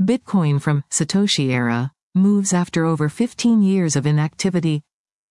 Bitcoin from Satoshi era moves after over 15 years of inactivity.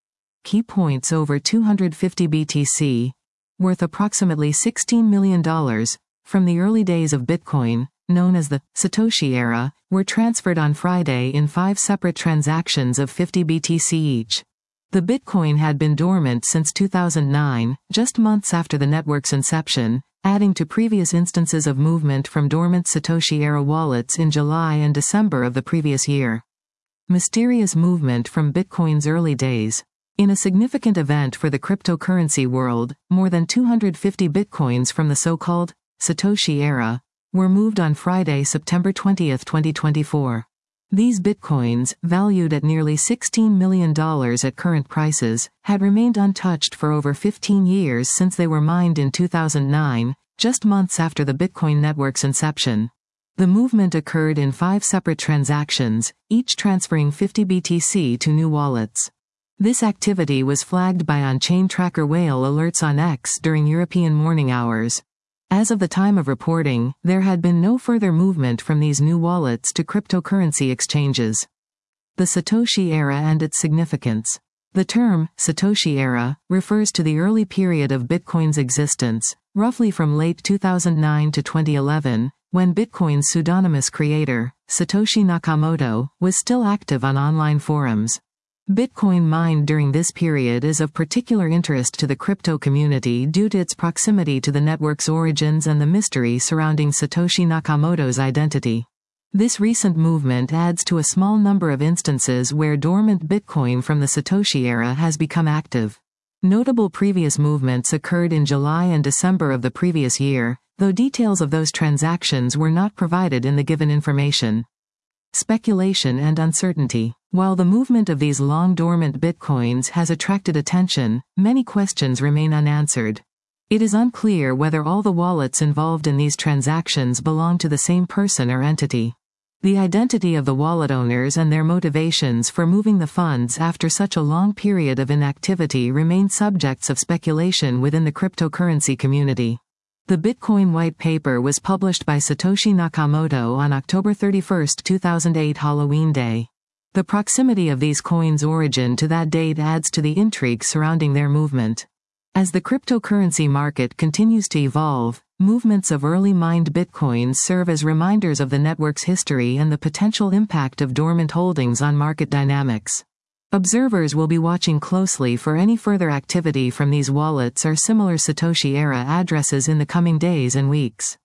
Key points: over 250 BTC, worth approximately $16 million, from the early days of Bitcoin, known as the Satoshi era, were transferred on Friday in 5 separate transactions of 50 BTC each. The Bitcoin had been dormant since 2009, just months after the network's inception, adding to previous instances of movement from dormant Satoshi-era wallets in July and December of the previous year. Mysterious movement from Bitcoin's early days. In a significant event for the cryptocurrency world, more than 250 Bitcoins from the so-called Satoshi era were moved on Friday, September 20, 2024. These Bitcoins, valued at nearly $16 million at current prices, had remained untouched for over 15 years since they were mined in 2009, just months after the Bitcoin network's inception. The movement occurred in 5 separate transactions, each transferring 50 BTC to new wallets. This activity was flagged by on-chain tracker Whale alerts on X during European morning hours. As of the time of reporting, there had been no further movement from these new wallets to cryptocurrency exchanges. The Satoshi era and its significance. The term, Satoshi era, refers to the early period of Bitcoin's existence, roughly from late 2009 to 2011, when Bitcoin's pseudonymous creator, Satoshi Nakamoto, was still active on online forums. Bitcoin mined during this period is of particular interest to the crypto community due to its proximity to the network's origins and the mystery surrounding Satoshi Nakamoto's identity. This recent movement adds to a small number of instances where dormant Bitcoin from the Satoshi era has become active. Notable previous movements occurred in July and December of the previous year, though details of those transactions were not provided in the given information. Speculation and uncertainty. While the movement of these long-dormant Bitcoins has attracted attention, many questions remain unanswered. It is unclear whether all the wallets involved in these transactions belong to the same person or entity. The identity of the wallet owners and their motivations for moving the funds after such a long period of inactivity remain subjects of speculation within the cryptocurrency community. The Bitcoin white paper was published by Satoshi Nakamoto on October 31, 2008, Halloween Day. The proximity of these coins' origin to that date adds to the intrigue surrounding their movement. As the cryptocurrency market continues to evolve, movements of early mined Bitcoins serve as reminders of the network's history and the potential impact of dormant holdings on market dynamics. Observers will be watching closely for any further activity from these wallets or similar Satoshi-era addresses in the coming days and weeks.